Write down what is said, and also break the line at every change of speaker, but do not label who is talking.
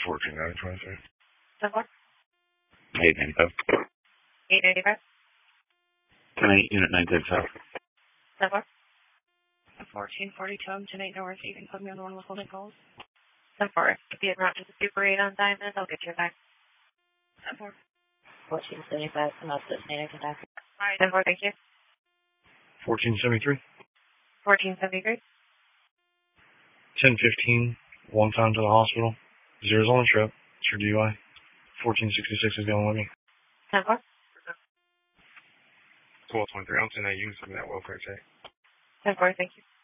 14,923.
10-4.
895.
895.
10-8, Unit 937.
10-4. 1442 10-8 North. You can put me on the one with holding calls. 10-4. If you had route to the Super 8 on Diamond, I'll get you back. 10-4.
1475, come up to Santa Kentucky.
Alright, 10-4, thank you.
1473.
1473.
1015, one time to the hospital. Zero's on the trip. It's for DUI. 1466 is going with me.
10-4.
1223, I'm saying that you can send me that welfare check.
10-4, thank you.